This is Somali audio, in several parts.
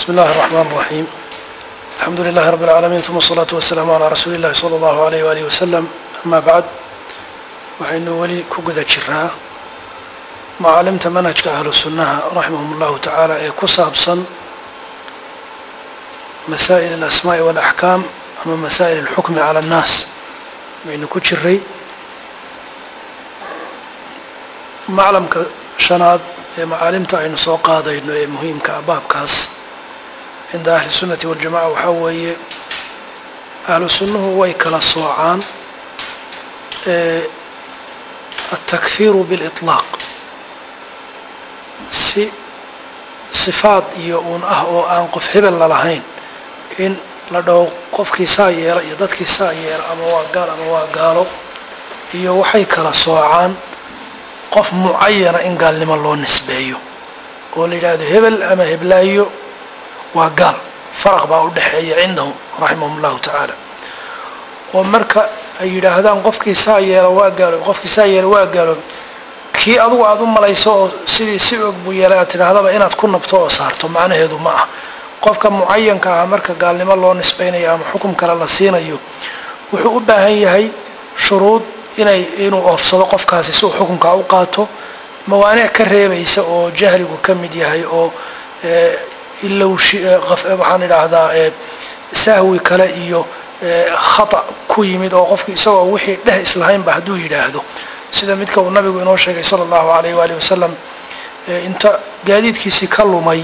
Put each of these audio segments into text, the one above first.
بسم الله الرحمن الرحيم. الحمد لله رب العالمين، ثم الصلاة والسلام على رسول الله صلى الله عليه وآله وسلم. أما بعد، waxaynu weli ku guda jiraa macaalimta manhajka ahlu sunnaha raximahum allahu tacaala ee ku saabsan masaa'il alasmaa'i waalaxkaam ama masaa'il alxukmi cala annaas baynu ku jiray. maclamka shanaad ee macaalimta aynu soo qaadayno ee muhiimka ah baabkaas cinda ahli sunnati waljamaca waxaa weeye ahlu sunnuhu way kala soocaan التكفير بالإطلاق صفات يؤون أو أنقف هبل للهين إن لدو قفكي ساير يددكي ساير أما وقالوا يوحي كلا صوعان قف معين إن قال لما الله نسبيه قولي هذا هبل أما هبلايو وقال فرق بقى الدحية عندهم رحمهم الله تعالى. ومركا ay yidhaahdaan qofkii saa yeela waa gaalo, qofkii saa yeela waa gaalo, kii adugu aad u malayso oo sidii si og buu yeelay aad tidhaahdaba inaad ku nabto oo saarto macnaheedu ma ah. qofka mucayanka ah marka gaalnimo loo nisbaynayo ama xukum kale la siinayo wuxuu u baahan yahay shuruud inuu oofsado qofkaasi si uu xukunka u qaato, mawaanic ka reebaysa oo jahligu ka mid yahay oo waxaan idhaahdaa sahwi kale iyo khata ku yimid oo qofku isagoo wixii dheh islahaynba hadduu yidhaahdo, sida midka uu nabigu inoo sheegay sala allahu alayh waalihi wasalam inta gaadiidkiisii ka lumay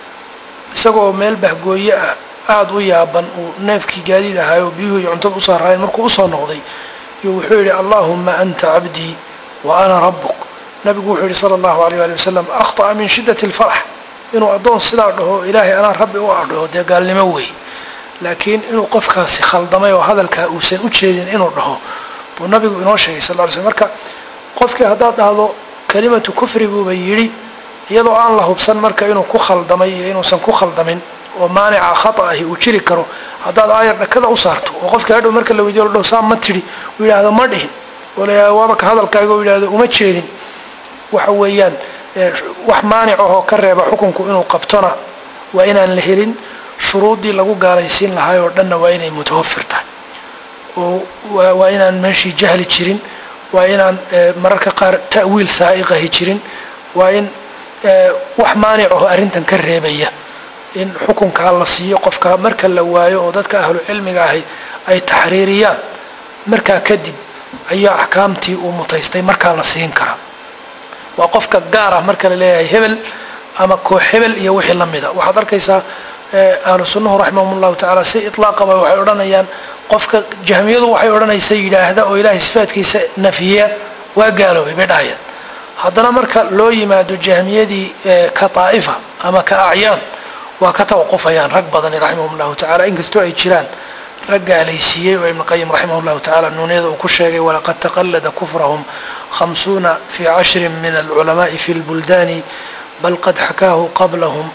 isagoo meel bahgooye ah aada u yaaban uu neefkii gaadiid ahaayo biyuhu iyo cuntada usoo raayeen markuu usoo noqday iyo wuxuu yidhi allahuma anta cabdii wa ana rabbuk. nabigu wuxuu yidhi sala allahu alayh waalihi wasalam akhta'a min shiddati alfarx, inuu addoon sidaa dhaho ilaahay anaa rabbi u adhaho dee gaalnimo wey, laakiin inuu qofkaasi khaldamay oo hadalkaa uusan u jeedin inuu dhaho buu nabigu inoo sheegay sal ly slm. marka qofkii haddaad dhahdo kalimatu kufri buuba yidhi iyadoo aan la hubsan marka inuu ku khaldamay iyo inuusan ku khaldamin oo maanica khata ahi uu jiri karo, haddaad aayar dhakada u saarto oo qofkii hadhow marka la weydiyo ladhaho saa ma tidhi uu yidhahdo ma dhihin oo la waaba ka hadalkaaga u yidhahdo uma jeedin, waxa weeyaan wax maanic ahoo ka reeba xukunku inuu qabtona waa inaan la helin. shuruudii lagu gaalaysiin lahaay oo dhanna waa inay mutawafir tahay oo waa inaan meeshii jahli jirin, waa inaan mararka qaar ta'wiil saa'iqahi jirin, waa in wax maanic aho arrintan ka reebaya in xukunkaa la siiyo qofka marka la waayo oo dadka ahlu cilmiga ahi ay taxriiriyaan, markaa kadib ayaa axkaamtii uu mutaystay markaa la siin karaa. waa qofka gaar ah marka la leeyahay hebel ama koox hebel iyo wixii la mida. waxaad arkaysaa ahlu sunnahu raximahum llahu tacaala si itlaaqaba waxay odhanayaan qofka jahmiyadu waxay odhanaysa yidhaahda oo ilaahay sifaadkiisa nafiya waa gaaloobay bay dhahayaan. haddana marka loo yimaado jahmiyadii ka daa'ifa ama ka acyaan waa ka tawaqufayaan rag badani raximahum llahu tacala, inkastoo ay jiraan rag gaalaysiiyey oo ibn qayim raximah llahu tacala nuuniyada uu ku sheegay walaqad taqallada kufrahum 50 fi 10 min alculamaai fi lbuldaani bal qad xakaahu qablahum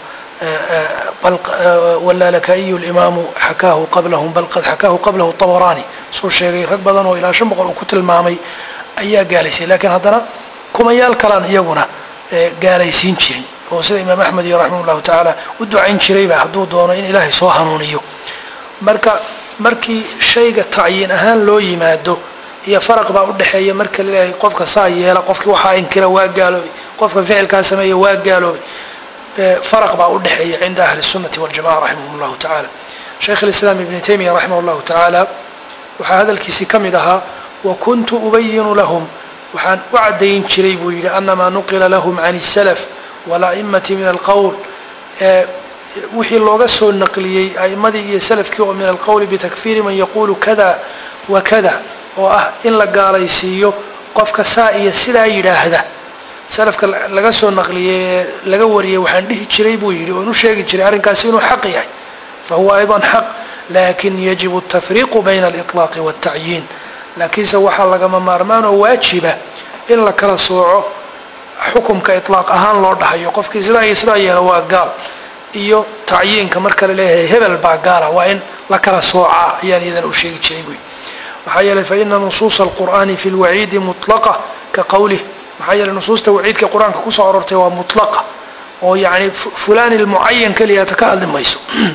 واللالكائي الإمام حكاه قبلهم بل قد حكاه قبله الطبراني. soo sheegay rag badan oo ilaa 500 uu ku tilmaamay ayaa gaalaysay, laakiin haddana kumayaal kalaan iyaguna gaalaysiin jirin oo sida imaam axmed iyo raximah llahu tacaala u ducayn jirayba hadduu doono in ilaahay soo hanuuniyo. markii shayga tacyiin ahaan loo yimaado iyo faraq baa u dhexeeya marka laleeyahay qofka saa yeela, qofkii waxaa inkira waa gaaloobay, qofka ficilkaa sameeya waa gaaloobay. فرق baa u dhexeeya cinda ahli الsunnati waاljamaca raximahum اllahu tacaala. shaykh اlislaam ibn taymiya raximah اllahu tacaala waxaa hadalkiisii ka mid ahaa wakuntu ubayinu lahum, waxaan u caddayn jiray buu yidhi anamaa nuqila lahum can الsalaf wاla'imati min alqowl, wixii looga soo naqliyey a'imadii iyo salafkii oo min alqowli bitakfiiri man yaqulu kada wa kada, oo ah in la gaalaysiiyo qofka saa iyo sidaa yidhaahda. salafka laga soo naqliyey laga wariyey waxaan dhihi jiray buu yidhi oon u sheegi jiray arrinkaasi inuu xaq yahay, fahuwa aydan xaq, lakin yajibu atafriiqu bayna aliطlaaqi waاtacyiin. laakiinse waxaa lagama maarmaan oo waajiba in la kala sooco xukumka iطlaaq ahaan loo dhahayo qofkii sidaa iyo sidaa yeela waa gaal, iyo tacyiinka marka la leeyahay hebel baa gaala waa in la kala soocaa ayaan iyadan u sheegi jiray buu yidhi. maxaa yeelay faina nusuusa alqur'aani fi lwaciidi mutlaqa ka qawlih, maxaa yeelay nusuusta waciidka qur-aanka kusoo arortay waa mutlaqa oo yani fulan almucayan kaliya ka hadli mayso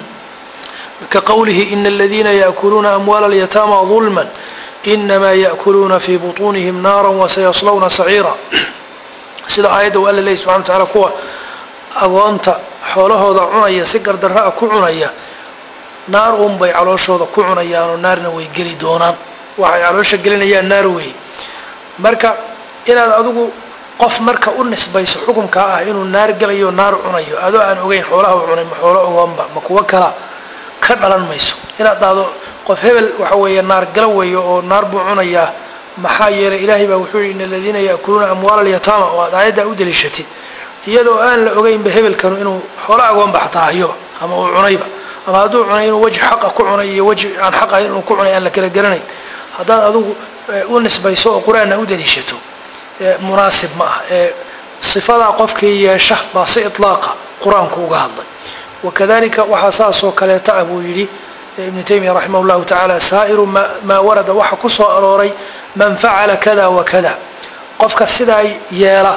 كقوله إن الذين يأكلون أموال اليتامى ظلما إنما يأكلون في بطونهم نارا وسيصلون سعيرا sida aayadda uu alla leeyahay subxana wa tacaala kuwa agoonta xoolahooda cunaya si gardarra ku cunaya naar unbay calooshooda ku cunayaan oo naarna way geli doonaan waxay caloosha gelinayaan naar wey marka inaad adigu qof marka u nisbayso xukunka ah inuu naar gelayo naar cunayo adoo aan ogeyn xoolaha uu cunay ma xoolo ogoonba ma kuwa kala ka dhalan mayso inaad dhahdo qof hebel waxa weeye naar gala weeyo oo naar buu cunayaa maxaa yeelay ilaahay baa wuxuu yidhi in aladiina ya'kuluuna amwaala alyataama oo aad aayaddaa u daliishatid iyadoo aan la ogeynba hebelkanu inuu xoolo agoonba xataa hayoba ama uu cunayba ama hadduu cunay inuu weji xaqa ku cunay iyo weji aan xaq ahayn inuu ku cunay aan la kala garanayn haddaad adigu u nisbayso oo qur-aanna u daliishato munaasib ma ah sifadaa qofkii yeesha baa si iطlaaqa qur-aanku uga hadlay wakadalika waxaa saasoo kaleeta ah buu yidhi ibnu taymiya raximah llahu tacaala saa'iru maa warada waxa ku soo arooray man facala kada wakada qofka sidaa yeela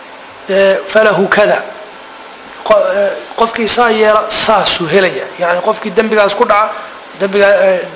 falahu kada qofkii saa yeela saasuu helaya yani qofkii dembigaas ku dhaca dembigaa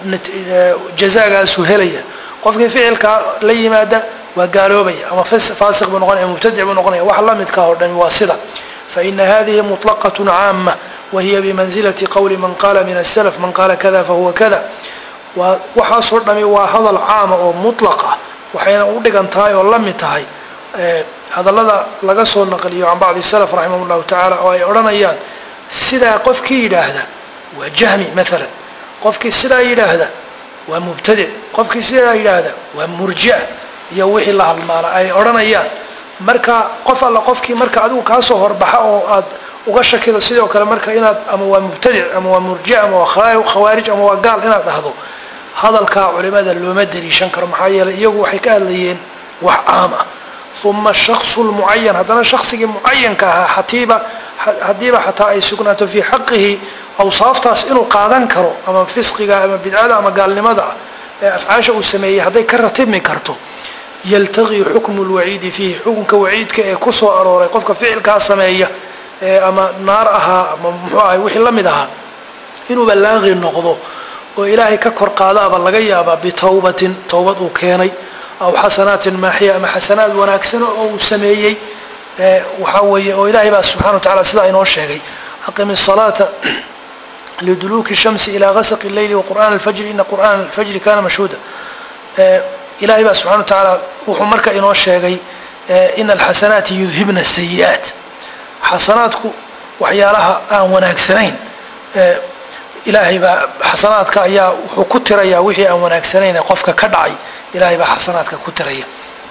jazaagaasuu helaya qofkii ficilkaa la yimaada waa gaaloobaya ama faasiq buu noqonaya mubtadic buu noqonaya wax la midkaa oo dhami waa sida faina hadihi muطlaqaة caama wahiya bimanzilati qowli man qala min aلslf man qala kada fahuwa kada waxaasoo dhami waa hadal caama oo muطlaq ah waxayna u dhigan tahay oo la mid tahay hadallada laga soo naqliyo can bacdi salaf raximah llahu tacaala oo ay odhanayaan sidaa qofkii yidhaahda waa jahmi maalan qofkii sidaa yidhaahda waa mubtadic qofkii sidaa yidhaahda waa murjic iyo wixii la halmaala ay odhanayaan marka qof alla qofkii marka adigu kaasoo horbaxa oo aad uga shakido sidoo kale marka inaad ama waa mubtadic ama waa murjic ama waa khawaarij ama waa gaal inaad dhahdo hadalkaa culimada looma daliishan karo maxaa yeelay iyagu waxay ka hadlayeen wax caam ah uma shaksu lmucayan haddana shaksigii mucayanka ahaa haddiiba xataa ay sugnaato fii xaqihi awsaaftaas inuu qaadan karo ama fisqiga ama bidcada ama gaalnimada ee afcaasha uu sameeyey hadday ka ratibmi karto yaltaqii xukmu lwaciidi fiihi xukunka waciidka ee kusoo arooray qofka ficilkaa sameeya ama naar ahaa ama muxuu ahay wixii la mid ahaa inuuba laaqi noqdo oo ilaahay ka kor qaadaaba laga yaabaa bitawbatin tawbad uu keenay aw xasanaatin maaxiya ama xasanaad wanaagsano oo uu sameeyey waxaa weeye oo ilaahay baa subxana wa tacala sidaa inoo sheegay aqimi الصalaata liduluuki الshamsi ilaa gasaqi اleyli waqur'aan alfajri ina qur'aan alfajri kana mashhuuda ilahay baa subxana wa tacaala wuxuu marka inoo sheegay ina alxasanaati yudhibna الsayi'aat xasanaadku waxyaalaha aan wanaagsanayn ilaahay baa xasanaadka ayaa wuxuu ku tirayaa wixii aan wanaagsanayn ee qofka ka dhacay ilahay baa xasanaadka ku tiraya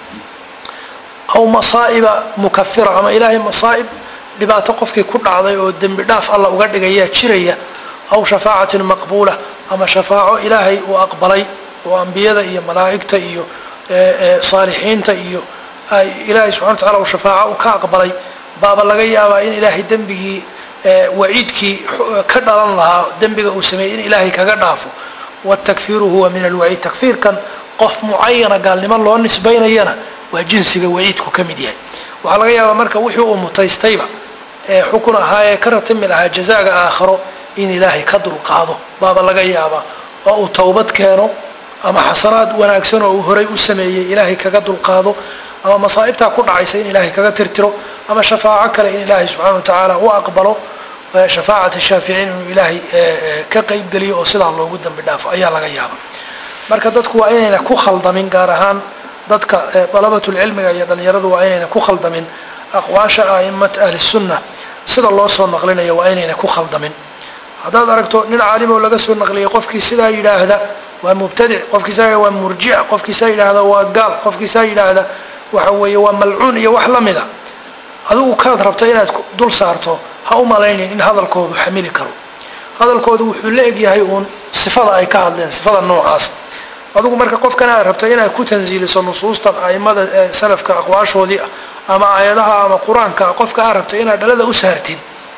aw masaa'iba mukafira ama ilaahay masaa'ib dhibaato qofkii ku dhacday oo dembi dhaaf alla uga dhigayaa jiraya aw shafaacatin maqbuula ama shafaaco ilaahay uu aqbalay oo ambiyada iyo malaa'igta iyo saalixiinta iyo ilaahay subxana wa tacala uu shafaaco u ka aqbalay baaba laga yaabaa in ilaahay dembigii waciidkii ka dhalan lahaa dembiga uu sameeyey in ilaahay kaga dhaafo watakfiiru huwa min alwaciid takfiirkan qof mucayana gaalnimo loo nisbaynayana waa jinsiga waciidku ka mid yahay waxaa laga yaabaa marka wixii uu mutaystayba ee xukun ahaa ee ka ratimi lahaa jazaaga aakharo in ilaahay ka dulqaado baaba laga yaabaa oo uu tawbad keeno ama xasanaad wanaagsan oo uu horay u sameeyey ilaahay kaga dulqaado ama masaa'ibtaa ku dhacaysa in ilaahay kaga tirtiro ama shafaaco kale in ilaahay subxana wa tacaala u aqbalo shafaacat shaaficiin inuu ilaahay ka qeybgeliyo oo sidaa loogu dambi dhaafo ayaa laga yaaba marka dadku waa inayna ku khaldamin gaar ahaan dadka dalabatulcilmiga iyo dhalinyaradu waa inayna ku khaldamin aqwaasha a'imat ahli sunna sida loo soo naqlinayo waa inayna ku khaldamin haddaad aragto nin caalimo laga soo naqliyay qofkii sidaa yidhaahda waa mubtadic qofkii saa waa murjic qofkii saa yidhaahda waa gaal qofkii saa yidhaahda waxa weeye waa malcuun iyo wax lamida adigu kaad rabto inaad dul saarto ha u malaynin in hadalkoodu xamili karo hadalkoodu wuxuu la egyahay uun sifada ay ka hadleen sifada noocaas adigu marka qofkan aad rabto inaad ku tanziiliso nusuustan aimada salafka aqwaashoodii ama aayadaha ama qur-aanka qofka aad rabto inaad dhalada u saartid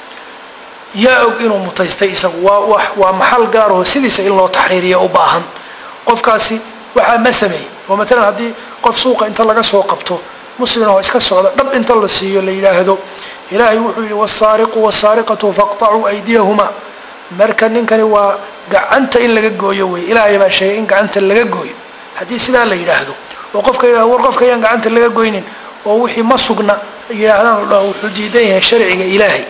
yaa og inuu mutaystay isagu waa maxal gaaroo sidiisa in loo taxriiriya u baahan qofkaasi waxaa ma sameey oo matalan haddii qof suuqa inta laga soo qabto muslim oo iska socda dhab inta la siiyo la yidhaahdo ilaahay wuxuu yidhi wasaariqu wasaariqatu faqطacuu aydiyahuma marka ninkani waa gacanta in laga gooyo wey. ilaahay baa sheegay in gacanta laga gooyo. haddii sidaa la yidhaahdo oo qofka yidhahdo war qofka ayaan gacanta laga goynin oo wixii ma sugna yidhaahdaan la dhaho wuxuu diidan yahay sharciga ilaahay.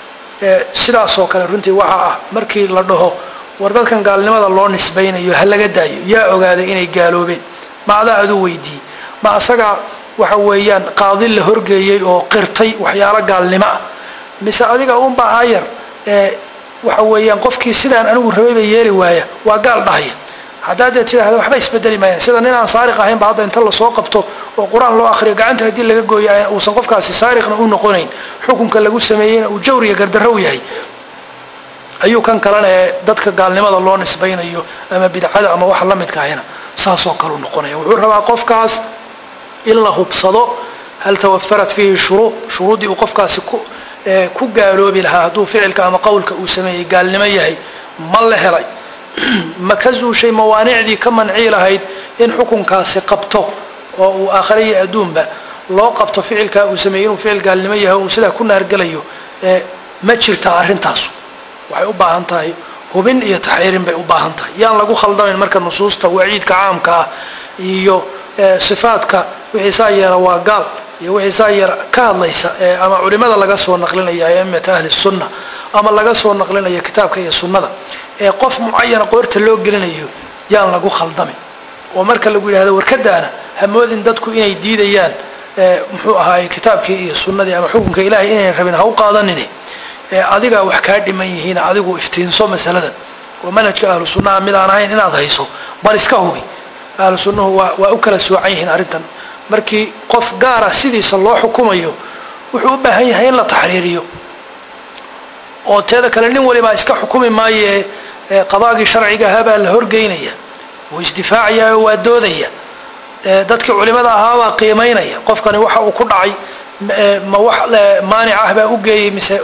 sidaasoo kale runtii waxaa ah markii la dhaho war dadkan gaalnimada loo nisbaynayo ha laga daayo, yaa ogaaday inay gaaloobeen? ma adaa aduu weydiiyey? ma asagaa waxa weeyaan qaadi la horgeeyey oo qirtay waxyaalo gaalnimo ah, mise adiga un baa hayar waxa weeyaan qofkii sidaan anigu rabay bay yeeli waaya waa gaal dhahaya. haddaa dee tidhaahda waxba isbedeli maayaan, sida nin aan saariq ahayn ba hadda inta lasoo qabto oo qur-aan loo akriyo gacanta haddii laga gooyo uusan qofkaasi saariqna u noqonayn, xukunka lagu sameeyeyna uu jawriya gardarrow yahay, ayuu kan kalena ee dadka gaalnimada loo nisbaynayo ama bidcada ama waxa la midka ahayna saasoo kaleu noqonaya. wuxuu rabaa qofkaas in la hubsado hal tawafarat fiihi shuruuddii uu qofkaasi ku gaaloobi lahaa hadduu ficilka ama qowlka uu sameeyey gaalnimo yahay ma la helay, ma ka zuushay mawaanicdii ka mancii lahayd in xukunkaasi qabto oo uu aakhira iyo adduunba loo qabto ficilkaa uu sameeyey inuu ficil gaalnimo yahay oo uu sidaa ku naargelayo. ma jirtaa arrintaasu? waxay u baahan tahay hubin iyo taxriirin bay u baahan tahay. yaan lagu khaldamayn marka nusuusta waciidka caamka ah iyo sifaadka wixii saa yeela waa gaal iyo wixii saa yeela ka hadlaysa ama culimada laga soo naqlinaya a'immata ahli sunna ama laga soo naqlinaya kitaabka iyo sunnada qof mucayana qoorta loo gelinayo yaan lagu khaldamin. oo marka lagu yidhahdo warkadaana hamoodin dadku inay diidayaan muxuu ahaay kitaabkii iyo sunnadii ama xukunka ilaahay inaynan rabin ha u qaadanini adiga wax kaa dhiman yihiin adigu iftiinso masaladan oo manhajka ahlu sunnaha mid aan ahayn inaad hayso bal iska hubi. ahlu sunnuhu waa u kala soocan yihiin arrintan. markii qof gaara sidiisa loo xukumayo wuxuu u baahan yahay in la taxriiriyo oo teeda kale nin walibaa iska xukumi maaye qadaagii sharciga ahaa baa la horgeynaya, wuu isdifaacaya oo waa doodaya, dadkii culimada ahaabaa qiimaynaya qofkani waxa uu ku dhacay ma wax maanic ah baa u geeyey mise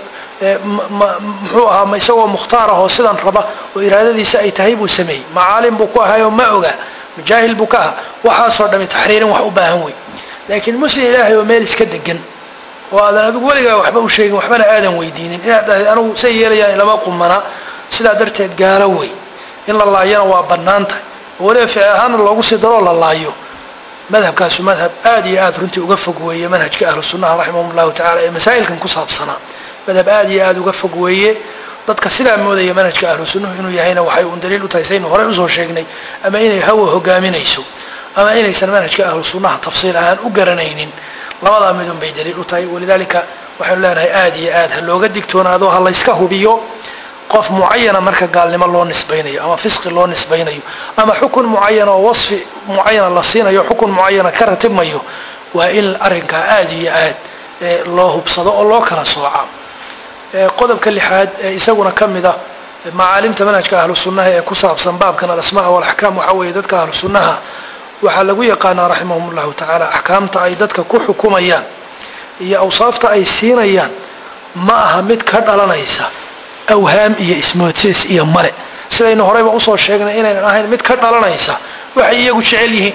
muxuu ahaa ma isagoo mukhtaar ah oo sidan raba oo iraadadiisa ay tahay buu sameeyey, macaalim buu ku ahay oo ma ogaa, majaahil buu ka aha. waxaasoo dhami taxriirin wax u baahan wey. laakiin muslim ilaahay oo meel iska degan oo aadan adigu weligaa waxba u sheegin waxbana aadan weydiinin inaad dhahday anigu say yeelayaan lama qumana sidaa darteed gaalo wey. in la laayana waa bannaan tahay oo weliba ficil ahaana loogu sii daroo la laayo. madhabkaasu madhab aad iyo aad runtii uga fog weeye manhajka ahlu sunnaha raximahum llahu tacala ee masaa'ilkan ku saabsanaa. madhab aad iyo aad uga fog weeye. dadka sidaa moodaya manhajka ahlu sunnuhu inuu yahayna waxay un daliil u tahay saynu horey usoo sheegnay ama inay hawa hogaaminayso ama inaysan manhajka ahlu sunnaha tafsiil ahaan u garanaynin. labadaa midun bay daliil u tahay. walidaalika waxaynu leenahay aad iyo aad ha looga digtoonaado ha layska hubiyo qof mucayana marka gaalnimo loo nisbaynayo ama fisqi loo nisbaynayo ama xukun mucayana oo wasfi mucayana la siinayo xukun mucayana ka ratibmayo waa in arrinkaa aad iyo aad loo hubsado oo loo kala sooca. qodobka lixaad isaguna ka mid ah macaalimta manhajka ahlu sunnaha ee ku saabsan baabkan alasmaa walaxkaam waxa weeye dadka ahlu sunnaha waxaa lagu yaqaanaa raximahum llahu tacaala axkaamta ay dadka ku xukumayaan iyo awsaafta ay siinayaan ma aha mid ka dhalanaysa awhaam iyo ismoodsiis iyo male, sidaynu horeyba usoo sheegnay inaynan ahayn mid ka dhalanaysa waxay iyagu jecel yihiin.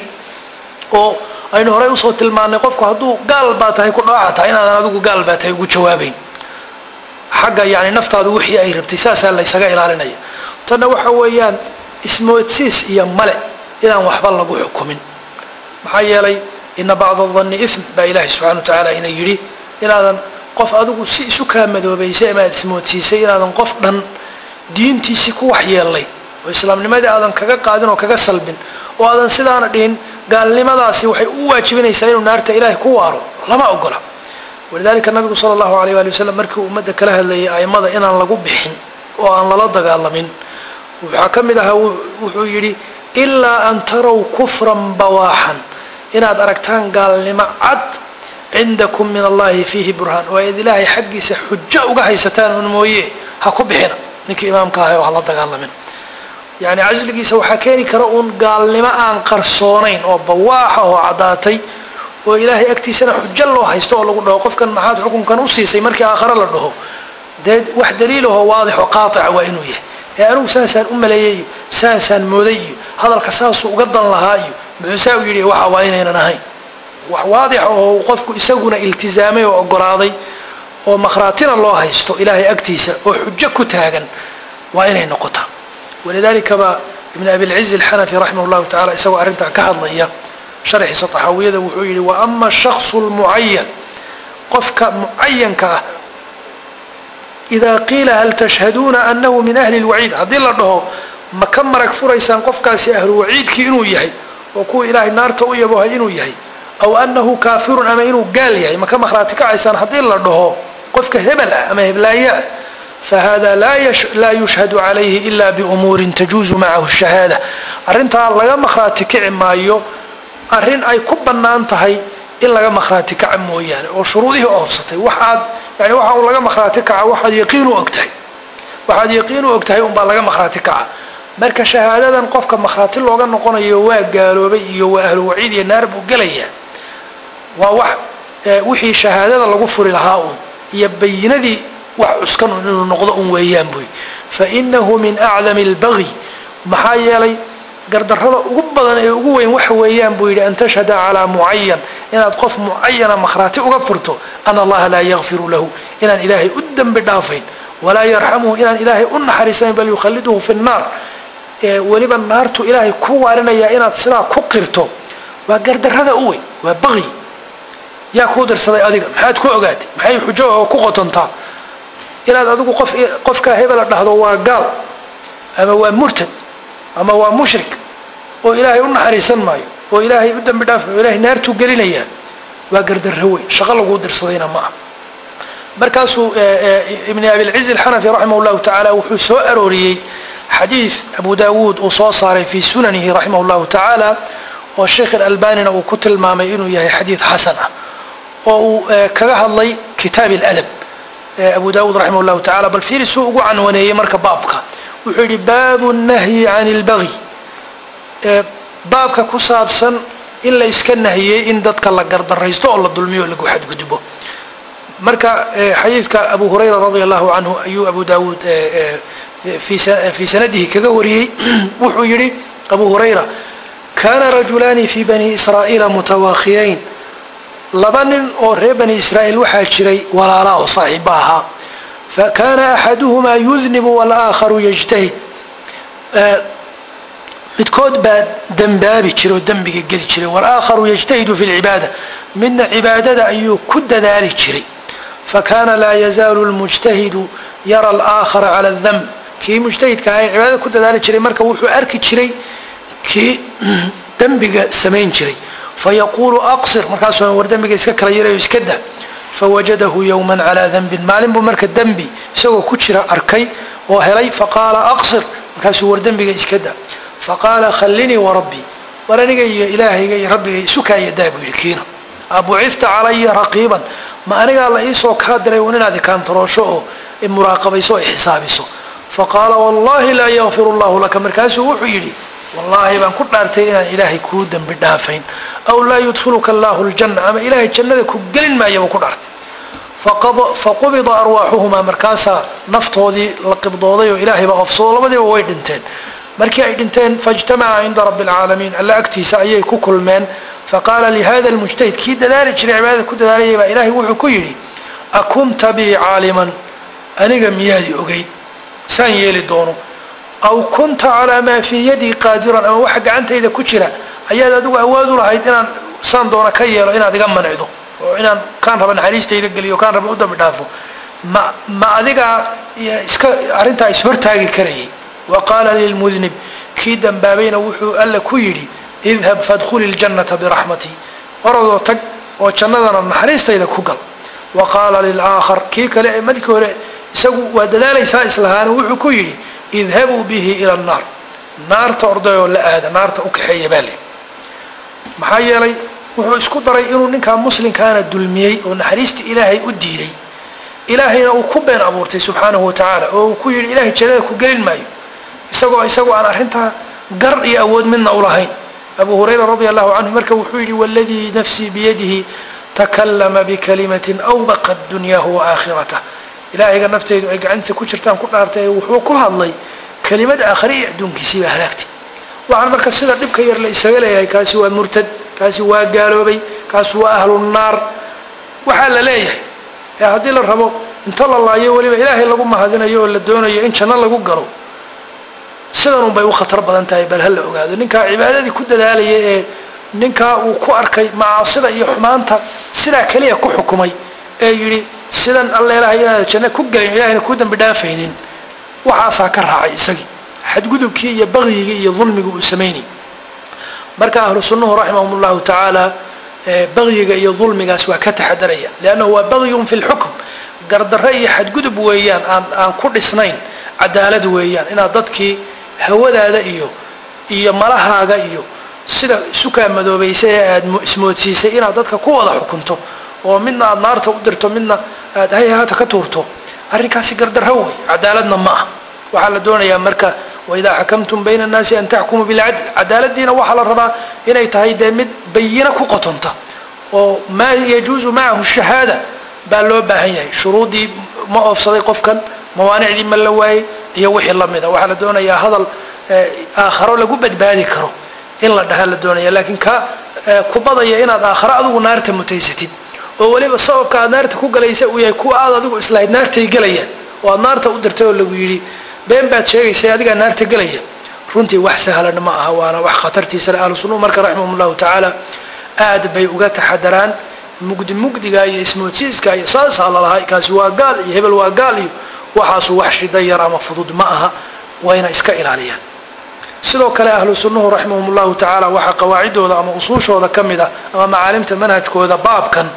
oo aynu horey usoo tilmaanay qofku hadduu gaal baa tahay ku dhaacataa inaadan adigu gaal baa tahay ugu jawaabayn xagga yani naftaadu wixii ay rabtay saasaa laysaga ilaalinaya. tanna waxa weeyaan ismoodsiis iyo male inaan waxba lagu xukumin. maxaa yeelay ina bacda danni ifm baa ilaahi subxana wa tacaala ina yidhi inaadan qof adigu si isu kaa madoobaysay ama aad ismoodsiisay inaadan qof dhan diintiisii ku waxyeelay oo islaamnimadii aadan kaga qaadin oo kaga salbin oo aadan sidaana dhihin gaalnimadaasi waxay u waajibinaysaa inuu naarta ilaahay ku waaro lama ogola. walidaalika nabigu sala allahu alayh waali wasalam markii uu ummadda kala hadlayay a'immada inaan lagu bixin oo aan lala dagaalamin waxaa ka mid ahaa wuxuu yidhi ilaa an tarow kufran bawaaxan inaad aragtaan gaalnimo cad cindakum min allahi fiihi burhaan oo ayd ilaahay xaggiisa xujo uga haysataan un mooye ha ku bixina ninkii imaamka ahay oo hala dagaalamin. yani casligiisa waxaa keeni kara uun gaalnimo aan qarsoonayn oo bawaaxa oo caddaatay oo ilaahay agtiisana xujo loo haysto oo lagu dhaho qofkan maxaad xukunkan u siisay markii aakhare la dhaho dee wax daliilahoo waadix oo qaatica waa inuu yahay. anigu saasaan u maleeyey iyo saasaan mooday iyo hadalka saasuu uga dan lahaa iyo muxuu saa u yidhi waxa waa inaynan ahayn wax waadix oo qofku isaguna iltizaamay oo ogolaaday oo makhraatina loo haysto ilaahay agtiisa oo xujo ku taagan waa inay noqotaa. walidaalika ba ibn abi al-izz al-hanafi rahimahullahu ta'ala isagoo arrintaa ka hadlaya sharxiisa taxawiyada wuxuu yidhi wa ama shakhsu lmucayan qofka mucayanka ah idaa qiila hal tashhaduuna anahu min ahli lwaciid haddii la dhaho ma ka marag furaysaan qofkaasi ahlu waciidkii inuu yahay oo kuwa ilaahay naarta u yabohay inuu yahay aw anahu kaafirun ama inuu gaal yahay ma ka makhraati kacaysaan haddii la dhaho qofka hebel ah ama heblaaya ah fahada laa yushhadu calayhi ila biumuurin tajuuzu macahu shahaada arrintaa laga makhraati kici maayo arrin ay ku bannaan tahay in laga makhraati kaca mooyaane oo shuruudihii oofsatay waxaad yani waxa uu laga makhraati kaca waxaad yaqiin u ogtahay waxaad yaqiin u ogtahay unbaa laga makhraati kaca marka shahaadadan qofka makhraati looga noqonayo waa gaaloobay iyo waa ahlu waciid iyo naar buu gelayaa waa wax wixii shahaadada lagu furi lahaa un iyo bayinadii wax cuskan inuu noqdo un weeyaan buy fainahu min acdami albagyi maxaa yeelay gardarrada ugu badan ee ugu weyn waxa weeyaan buu yidhi an tashhada calaa mucayan inaad qof mucayana makhraati uga furto ana allaha laa yakfiru lahu inaan ilaahay u dembi dhaafayn walaa yarxamuhu inaan ilaahay u naxariisayn bal yukhalliduhu fi nnaar weliba naartu ilaahay ku waarinayaa inaad sidaa ku qirto waa gardarrada u weyn waa bagyi yaa kuu dirsaday adiga maxaad ku ogaatay maxay xujo oo ku qotontaa inaad adigu qofkaa hebela dhahdo waa gaal ama waa murtad ama waa mushrik oo ilaahay u naxariisan maayo oo ilaahay u dembi dhaaf maayo ilahay naartuu gelinayaa waa gardarro weyn shaqo laguu dirsadayna ma aha markaasuu ibn abi al-izz al-hanafi raximah llahu tacaala wuxuu soo arooriyey xadiid abu daawuud uu soo saaray fii sunanihi raximah llahu tacaala oo sheekh alalbanina uu ku tilmaamay inuu yahay xadiid xasan ah oo uu kaga hadlay kitaab اladab abu daawuud raximah llahu taala bal fiiri suu ugu canwaneeyey marka baabka wuxuu yidhi baabu nahyi can اlbagyi baabka ku saabsan in la iska nahiyey in dadka la gardaraysto oo la dulmiyo o lagu xadgudbo marka xadiidka abu hurayra radi allahu canhu ayuu abu daawuud fii sanadihi kaga wariyey wuxuu yihi abu hurayra kana rajulaani fi bani israa'iila mutawaakiyayn laba nin oo reer bani israa'iil waxaa jiray walaalaa oo saaxiiba ahaa fakana axaduhumaa yudnibu walaakharu yajtahid midkood baa dembaabi jiray oo dembiga geli jiray walaakharu yajtahidu fi lcibaada midna cibaadada ayuu ku dadaali jiray fakana laa yazaalu lmujtahidu yara alaakhara cala damb kii mujtahidka ahaa ee cibaadada ku dadaali jiray marka wuxuu arki jiray kii dembiga samayn jiray fayaqulu aqsir markaasuna war dembiga iska kala yarayo iska da fawajadahu yawman calaa dembin maalin buu marka dembi isagoo ku jira arkay oo helay faqaala aqsir markaasuu war dembiga iska da faqaala khallinii warabbii war aniga iyo ilaahayga iyo rabbigay isu kaaya daa buu yidhi kiina abucifta calaya raqiiban ma anigaa la iisoo kaa diray un inaad ikaantaroosho oo muraaqabayso o xisaabiso faqaala wallahi laa yakfir allahu laka markaasuu wuxuu yidhi wallaahi baan ku dhaartay inaan ilaahay kuu dembi dhaafayn aw laa yudkiluka allahu ljanna ama ilaahay jannada ku gelin maayaba ku dhaartay faqubida arwaaxuhumaa markaasaa naftoodii la qibdooday oo ilaahay baa ofsado labadiiba way dhinteen markii ay dhinteen faijtamaca cinda rabbi alcaalamiin alla agtiisa ayay ku kulmeen faqaala lihada lmujtahid kii dadaali jiray cibaadada ku dadaalayay baa ilaahay wuxuu ku yidhi akunta bii caaliman aniga miyaadi ogeyd saan yeeli doono aw kunta calaa maa fii yadii qaadiran ama waxa gacantayda ku jira ayaad adigu awood u lahayd inaan saan doona ka yeelo inaad iga mancido oo inaan kaan raba naxariistayda geliyo kaan raba u dambi dhaafo ma adigaa iska arrintaa ishortaagi karayay wa qaala lilmudnib kii dambaabayna wuxuu alla ku yidhi idhab fadkhuli ljannata biraxmatii orodoo tag oo jannadana naxariistayda ku gal wa qaala lilaakhar kii kale ee markii hore isagu waa dadaalaysaa islahaana wuxuu ku yidhi idhabuu bihi ila annaar naarta ordayoo la aada naarta u kaxeeya baa le maxaa yeelay wuxuu isku daray inuu ninkaa muslimkaana dulmiyey oo naxariista ilaahay u diiday ilaahayna uu ku been abuurtay subxaanahu watacaala oo uu ku yidhi ilahay jannada ku gelin maayo isagoo aan arrintaa gar iyo awood midna ulahayn abu hurayra radia allahu canhu marka wuxuu yidhi waladii nafsii biyadihi takallama bikalimatin awbaqat dunyaahu waaakhirata ilaahayga nafteydu ay gacantiisa ku jirtaan ku dhaartay wuxuu ku hadlay kelimad aakhire iyo adduunkiisiiba halaagtay waxaan marka sida dhibka yar la isaga leeyahay kaasi waa murtad kaasi waa gaaloobay kaasi waa ahlu naar waxaa la leeyahay haddii la rabo inta la laayo weliba ilaahay lagu mahadinayo oo la doonayo in janno lagu galo sidan un bay u khatar badan tahay. bal ha la ogaado ninkaa cibaadadii ku dadaalaya ee ninkaa uu ku arkay macaasida iyo xumaanta sidaa keliya ku xukumay ee yidhi sidan alla ilaahay inaad janno ku gelin ilahayna ku dambi dhaafaynin, waxaasaa ka raacay isagii xadgudubkii iyo bagyigii iyo dulmigii uu samaynay. marka ahlu sunnuhu raximahum llahu tacaala bagyiga iyo dulmigaas waa ka taxadaraya, liannahu waa bagyun fi lxukm, gardarre iyo xadgudub weeyaan aan ku dhisnayn cadaalad weeyaan. inaad dadkii hawadaada iyo malahaaga iyo sida isu kaa madoobaysay ee aad ismoodsiisay inaad dadka ku wada xukunto oo midna aad naarta u dirto midna aad hayhaata ka tuurto, arrinkaasi gardarro wey, cadaaladna ma ah. waxaa la doonayaa marka waidaa xakamtum bayna annaasi an taxkumuu bilcadl, cadaaladiina waxaa la rabaa inay tahay dee mid bayina ku qotonta oo maa yajuuzu macahu shahaada baa loo baahan yahay. shuruudii ma oofsaday qofkan, mawaanicdii ma la waayey iyo wixii lamida. waxaa la doonayaa hadal aakharo lagu badbaadi karo in la dhaha la doonaya, laakiin ka kubadaya inaad aakharo adigu naarta mutaysatid oo weliba sababka aad naarta ku galaysa uu yahay kuwa aad adigu islahayd naartay gelayaan oo aad naarta u dirtay oo lagu yidhi been baad sheegaysay adigaa naarta gelaya. runtii wax sahlan ma aha, waana wax khatartiisa le. ahlu sunnuhu marka raximahum llahu tacaala aad bay uga taxadaraan mugdiga iyo ismoodsiiska iyo saasaa lalahay kaasi waa gaal iyo hebel waa gaal iyo waxaasu wax shida yar ama fudud ma aha, wayna iska ilaaliyaan. sidoo kale ahlu sunnuhu raximahum llahu tacaala waxaa qawaacidooda ama usuushooda ka mid ah ama macaalimta manhajkooda baabkan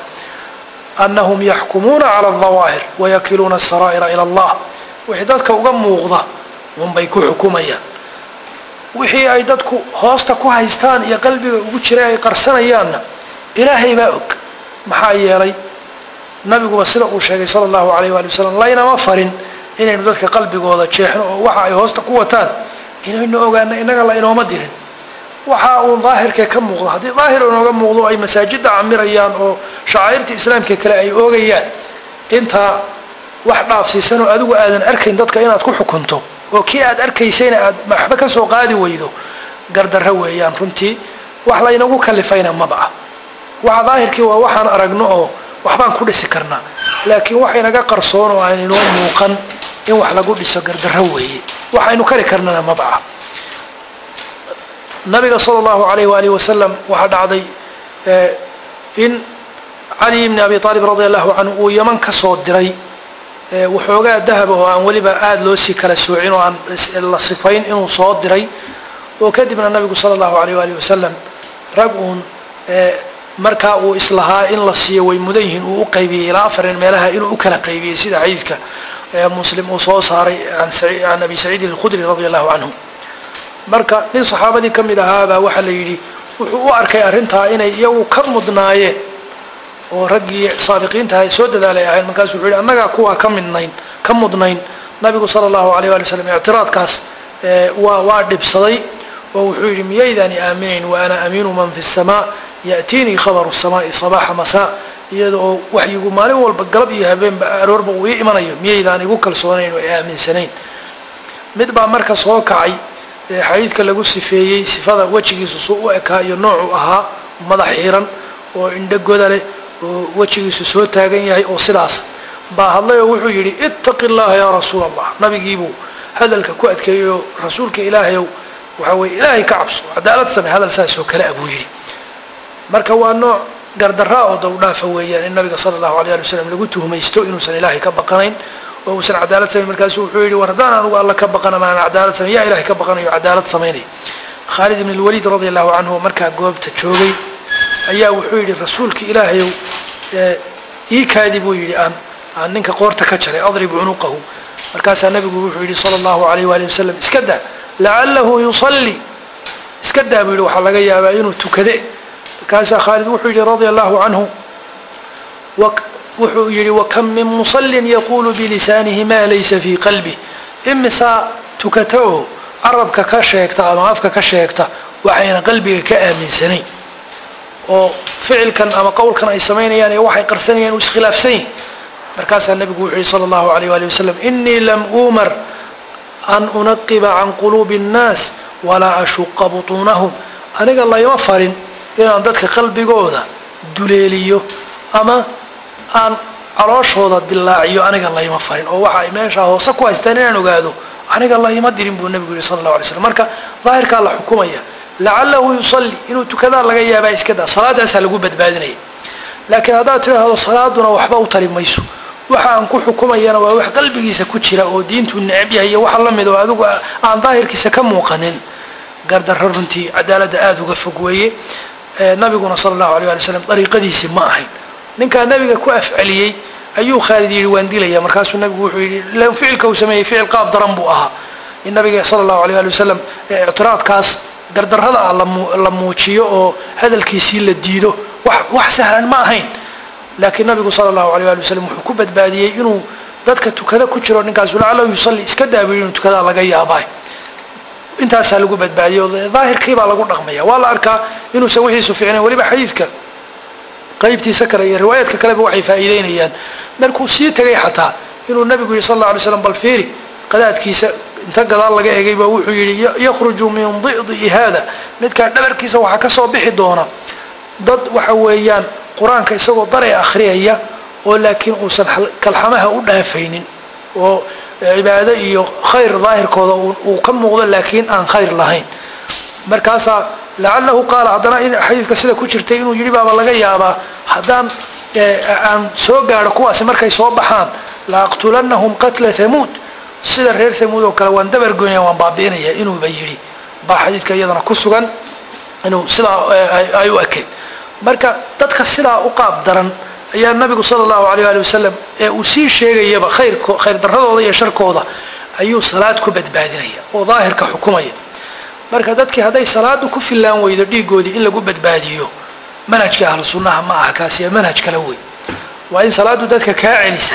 anahum yaxkumuuna cala aldawaahir wayakiluuna asaraa'ira ila allah. wixii dadka uga muuqda unbay ku xukumayaan, wixii ay dadku hoosta ku haystaan iyo qalbiga ugu jira ay qarsanayaanna ilaahay baa og. maxaa yeelay nabiguba sida uu sheegay sala allahu alayh waali wasalam laynama farin inaynu dadka qalbigooda jeexno oo waxa ay hoosta ku wataan inaynu ogaano innaga la inooma dirin. waxa uun daahirkee ka muuqda, haddii daahir inooga muuqdo ay masaajidda camirayaan oo shacaa'irta islaamka kale ay oogayaan, intaa wax dhaafsiisan oo adigu aadan arkayn dadka inaad ku xukunto oo kii aad arkaysayna aad waxba ka soo qaadi weydo, gardarro weeyaan. runtii wax laynagu kalifayna maba ah. waxa daahirkii waa waxaan aragno oo waxbaan ku dhisi karnaa, laakiin wax inaga qarsoon oo aan inoo muuqan in wax lagu dhiso gardarro weeye, waxaynu kari karnana maba ah. nabiga sala allahu alayh waalihi wasalam waxaa dhacday in cali ibni abi aalib radia allahu canhu uu yaman ka soo diray waxoogaa dahaba oo aan weliba aada loo sii kala soocin oo aan la sifayn inuu soo diray, oo kadibna nabigu sala allahu alayh waalihi wasalam rag uun markaa uu islahaa in la siiyo way mudan yihiin uu u qaybiyey ilaa 4 meelaha inuu u kala qaybiyey sida xadiidka muslim uu soo saaray can abi saciidin alkhudri radia allahu canhu. marka nin saxaabadii ka mid ahaabaa waxaa la yidhi wuxuu u arkay arrintaa inay iyagu ka mudnaayeen oo raggii saabiqiinta ay soo dadaalay ahayn. markaasu wuxuu yidhi annagaa kuwaa ka mudnayn. nabigu sala allahu alayh waali wasalam ictiraadkaas waa dhibsaday oo wuxuu yidhi miyaydaan i aaminayn wa ana amiinu man fi samaa ya'tiinii khabaru samaa'i sabaaxa masaa, iyada oo waxyigu maalin walba galab iyo habeenba aroorba uu ii imanayo, miyaydaan igu kalsoonayn oo i aaminsanayn. mid baa marka soo kacay xadiidka lagu sifeeyey sifada wejigiisu suu u ekaa iyo noocuu ahaa, madax xiran oo indho goda leh oo wejigiisu soo taagan yahay oo sidaas baa hadlay oo wuxuu yidhi ittaqi llaha yaa rasuula allah. nabigiibuu hadalka ku adkeeyey oo rasuulka ilaahayow waxa weye ilaahay ka cabso, cadaalad samey, hadal saasoo kale a buu yidhi. marka waa nooc gardaraa oo dawdhaafa weeyaan in nabiga sala allahu alayh ali wasalam lagu tuhmaysto inuusan ilaahay ka baqanayn oo uusan cadaalad samayn. markaasu wuxuu yidhi war haddaan anugu alla ka baqana maana cadaalad samayn, yaa ilahay ka baqanayo cadaalad samaynaya. khaalid ibn lwaliid radia allahu canhu oo markaa goobta joogay ayaa wuxuu yidhi rasuulka ilaahayow ii kaadi buu yidhi aan ninka qoorta ka jaray adrib cunuqahu. markaasaa nabigu wuxuu yidhi sala allahu alayh waali wasalam iska daa lacalahu yusalli, iska daa buu yidhi waxaa laga yaabaa inuu tukade. markaasaa khaalid wuxuu yidhi radia allahu canhu wuxuu yidhi wakam min musallin yaqulu bilisaanihi maa laysa fii qalbih, imisaa tukata oo carabka ka sheegta ama afka ka sheegta waxayna qalbiga ka aaminsanayn oo ficilkan ama qowlkan ay samaynayaan iyo waxay qarsanayaan u iskhilaafsan yihin. markaasaa nabigu wuxuu yihi sala allahu alayh waali wasalam inii lam uumar an unaqiba can quluubi الnaas walaa ashuqa butuunahum, aniga layma farin inaan dadka qalbigooda duleeliyo ama aan calooshooda dilaaciyo aniga layma farin oo waxa ay meesha hoose ku haystaan inaan ogaado aniga layma dirin buu nabigu yiri sallallahu alayhi wasallam marka daahirka la xukumaya la'allahu yusalli inuu tukada laga yaabaa iska daa salaadaas lagu badbaadinay laakiin hadaa tiraahdo salaaduna waxba u tari mayso waxa aan ku xukumayana waa wax qalbigiisa ku jira oo diintu necab yahay waxa la mid oo adigu aan daahirkiisa ka muuqanin gardarro runtii cadaalada aad uga fog weeye nabiguna sallallahu alayhi wasallam dariiqadiisi ma ahayn ninka nabiga ku afcaliyay ayuu Khalid yiri waan dilaya markaasuu nabigu wuxuu yiri la ficilka uu sameeyay ficil qaab daran buu ahaa in nabiga sallallahu alayhi wasallam i'tiraadkaas gardarrada la muujiyo oo hadalkiisii la diido wax sahlan ma ahayn laakiin nabigu sallallahu alayhi wasallam wuxuu ku badbaadiyay inuu dadka tukada ku jiro ninkaas walaalo yusalli iska daabiyo inuu tukada laga yaabay intaas lagu badbaadiyo daahirkii baa lagu dhaqmaya wala arka inuu sawixiisu fiicnaa waliba xadiidka qaybtiisa kale iyo riwaayadka kale waxay faa'iideynayaan markuu sii tagay xataa inuu nabigu sallallahu alayhi wasallam bal fiiri qadaadkiisa inta gadaal laga eegay baa wuxuu yiri yakhruju min dhidi hada midka dhabarkiisa waxa ka soo bixi doona dad waxa weeyaan quraanka isagoo daray akhriyaya oo laakiin uusan kalxamaha u dhaafaynin oo cibaado iyo khayr daahirkooda uu ka muuqdo laakiin aan khayr lahayn markaasa la'allahu qala hadana in xadiidka sida ku jirtay inuu yiri baaba laga yaabaa hadaan aan soo gaaro kuwaas markay soo baxaan la aqtulannahum qatla thamud sida reer thamud oo kale waan dabar goynaa waan baabiinaya inuu bayiri ba xadiidka iyadana ku sugan inuu sida ay u akay marka dadka sida u qaab daran ayaa nabigu sallallahu alayhi wasallam ee uu sii sheegayaba khayr daradooda iyo sharkooda ayuu salaad ku badbaadinaya oo daahirka xukumaya marka dadkii haday salaadu ku filaan weydo dhiigoodii in lagu badbaadiyo manhajka ahlus sunnah ma aha kaasiya manhaj kala weey waa in salaadu dadka ka celisa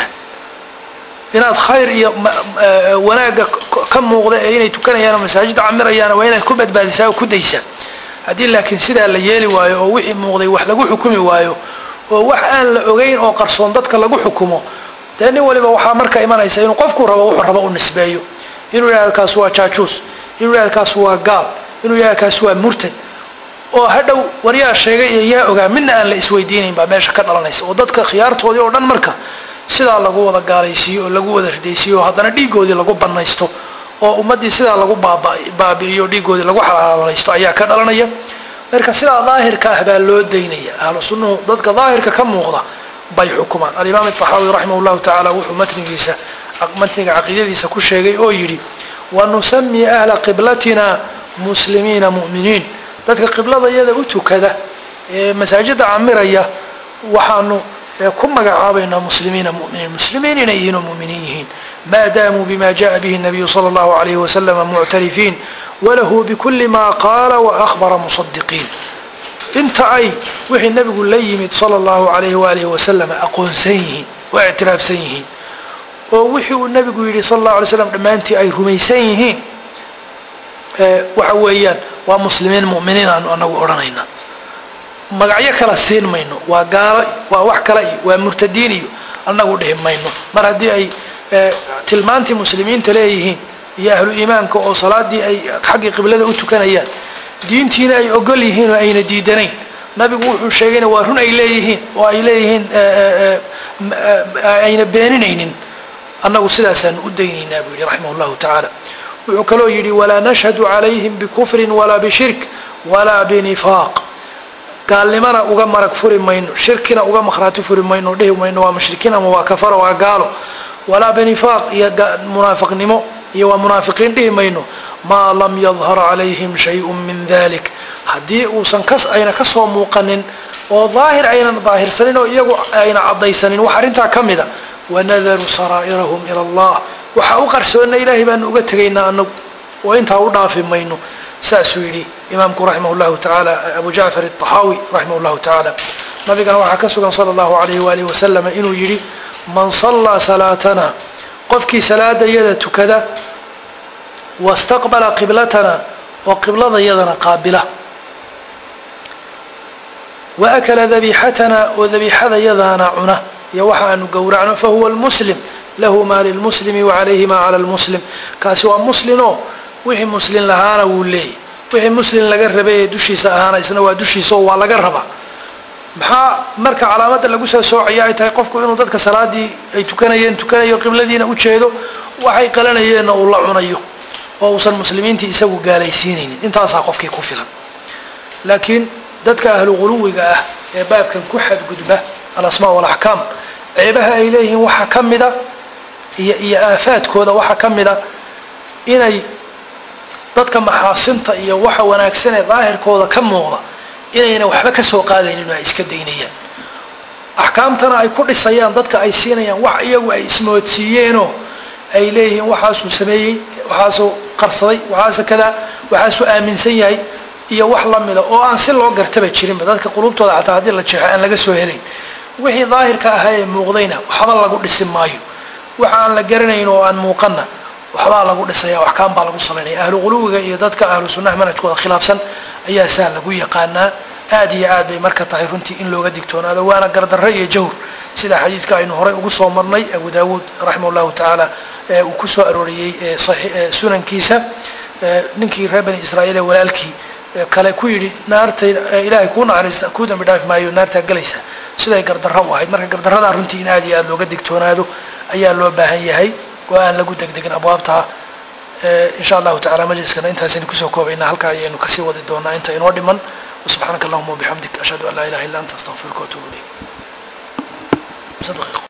inaad khayr iyo wanaaga ka muuqda inay tukanayaan masaajid amirayaan waa inaad ku badbaadisaa oo ku daysaa hadii laakiin sida la yeeli waayo oo wixii muuqday wax lagu xukumi waayo oo wax aan la ogeyn oo qarsoon dadka lagu xukumo taani waliba waxa marka imanaysa inuu qofku rabo wuxuu rabo u nisbeeyo inuu yahay kaas waa jaajuus inuu yahay kaas waa gaal inuu yahay kaas waa murtad oo hadhow wariyaa sheegay yaa ogaa midna aan la isweydiinayn ba meesha ka dhalanaysa oo dadka khiyaartoodii oo dhan marka sida lagu wada gaalaysiyo oo lagu wada ridaysiyo hadana dhiigoodii lagu banaysto oo ummadii sida lagu baabi'iyo dhiigoodii lagu xalaalaysto ayaa ka dhalanaya marka sida daahirka ah baa loo deynaya ahlus sunnah dadka daahirka ka muuqda bay xukumaan al-imam at-tahawi rahimahullahu ta'ala wuxuu matniga aqeedadiisa ku sheegay oo yiri wa nusammi ahla qiblatina muslimiina mu'miniin dadka qiblada iyada u tukada ee masaajida amiraya waxaanu ku magacaabayna muslimiina mu'miniin muslimiin inay yihiin mu'miniin ما داموا بما جاء به النبي صلى الله عليه وسلم معترفين وله بكل ما قال وأخبر مصدقين انت أي وحي النبي الليمت صلى الله عليه وآله وسلم أقول سيهين واعتراف سيهين ووحي النبي صلى الله عليه وسلم لما أنت أي رمي سيهين وحويان ومسلمين مؤمنين أنه أرانينا مقعيا كلا سين مينو وقال ووحكالي ومرتدين أنه دهم مينو مرهدي أي tilmaantii muslimiinta leeyihiin iyo ahlu iimaanka oo salaadii ay xaqi qiblada u tukanayaan diintiina ay ogol yihiin oo ayna diidanayn nabigu wuxuu sheegay waa run ay leeyihiin oo ay leeyihiin ayna beeninaynin annagu sidaasaan u daynaynaa buu yiri rahimahullahu ta'ala wuxuu kaloo yiri wala nashhadu alayhim bikufrin wala bishirk wala binifaq gaalnimana uga marag furi mayno shirkina uga makhraati furi mayno dhihi mayno waa mushrikiin ama waa kafaro waa gaalo ولا بنفاق يا منافق نمو يا منافقين به مينو ما لم يظهر عليهم شيء من ذلك هدي وسنكس أين كسو موقنن وظاهر أين ظاهر سنين ويجو أين عضي سنين وحرنتها كمدا ونذر سرائرهم إلى الله وحاوقر سؤالنا إلهي بأن أقتغينا أنه وإنت أوضع في مينو سأسويلي إمامك رحمه الله تعالى أبو جعفر الطحاوي رحمه الله تعالى نبينا وحكسونا صلى الله عليه وآله وسلم إنه يري من صلى صلاتنا قفكي صلاة يدة كذا واستقبل قبلتنا وقبلة يدنا قابلة وأكل ذبيحتنا وذبيحة يدنا عنه يوحى أن قورعنا فهو المسلم له ما للمسلم وعليه ما على المسلم كاسوا مسلمو وحي مسلم لهانا ولي وحي مسلم لقربه دشي ساهانا يسنوا دشي سوا لقربه maxaa marka calaamada lagu soo soocaya ay tahay qofku inuu dadka salaadii ay tukanayo qibladiina u jeedo waxay qalanayeenna uu la cunayo oo uusan muslimiintii isagu gaalaysiinaynin intaasaa qofkii ku filan laakiin dadka ahlu quluwiga ah ee baabkan ku xadgudba alasmaa walaxkaam ceebaha ay leeyihiin waxaa ka mida iyo aafaadkooda waxaa ka mida inay dadka maxaasinta iyo waxa wanaagsan ee daahirkooda ka muuqda inayna waxba ka soo qaadaynin oo ay iska daynayaan axkaamtana ay ku dhisayaan dadka ay siinayaan wax iyagu ay ismoodsiiyeenoo ay leeyihiin waxaasuu sameeyey waxaasuu qarsaday waxaase kadaa waxaasuu aaminsan yahay iyo wax lamida oo aan si loo gartaba jirinba dadka qulubtooda xataa haddii la jeexo aan laga soo helayn wixii daahirka ahaa ee muuqdayna waxba lagu dhisi maayo waxa aan la garanayn oo aan muuqanna waxbaa lagu dhisaya axkaam baa lagu samaynaya ahlu quluwiga iyo dadka ahlu sunnaha manhajkooda khilaafsan ayaa saa lagu yaqaanaa aad iyo aad bay marka tahay runtii in looga digtoonaado waana gardarro iyo jawr sida xadiidka aynu horay ugu soo marnay abu daawuud raximah llahu tacaala uu ku soo arooriyey sunankiisa ninkii reer bani israa'iil ee walaalkii kale ku yidhi naarta ilaahay kuu naxariista kuu dambi dhaafi maayo naartaa gelaysa siday gardarro u ahayd marka gardarradaa runtii in aad iyo aad looga digtoonaado ayaa loo baahan yahay oo aan lagu degdegin abwaabta insha allahu tacala majliskana intaasaynu kusoo koobaynaa halkaa ayaynu kasii wadi doonaa inta inoo dhiman subxaanaka allahuma wabixamdik ashhadu an laa ilaha illa anta astaqfiruka watuubu ilayk